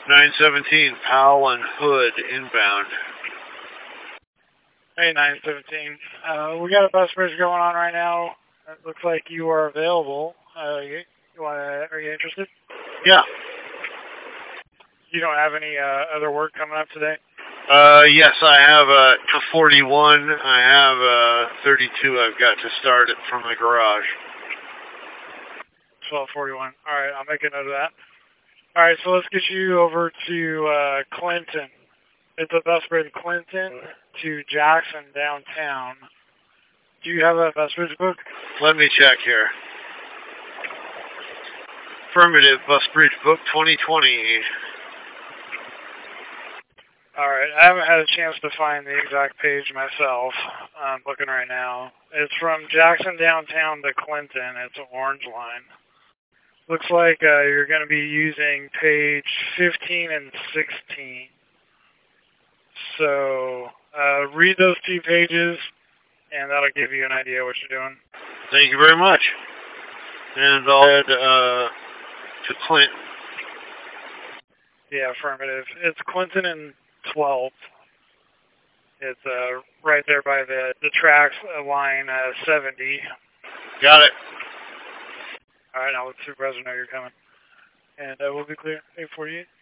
917, Powell and Hood inbound. Hey, 917. We got a bus bridge going on right now. It looks like you are available. Are you interested? Yeah. You don't have any other work coming up today? Yes, I have 241. I have 32 I've got to start it from the garage. 1241. All right, I'll make a note of that. All right, so let's get you over to Clinton. It's a bus bridge Clinton to Jackson downtown. Do you have a bus bridge book? Let me check here. Affirmative, bus bridge book 2020. All right, I haven't had a chance to find the exact page myself. I'm looking right now. It's from Jackson downtown to Clinton. It's an orange line. Looks like you're going to be using page 15 and 16. So read those 2 pages, and that'll give you an idea what you're doing. Thank you very much. And I'll head to Clinton. Yeah, affirmative. It's Clinton and 12th. It's right there by the tracks, line 70. Got it. All right, I'll let the supervisor know you're coming. And we'll be clear. 848.